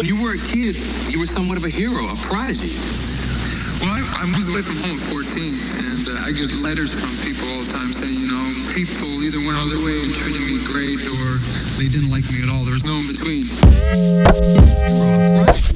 When you were a kid, you were somewhat of a hero, a prodigy. Well, I was away from home at 14, and I get letters from people all the time saying, people either went all their way and treated me great, or they didn't like me at all. There was no in between. You were a prodigy.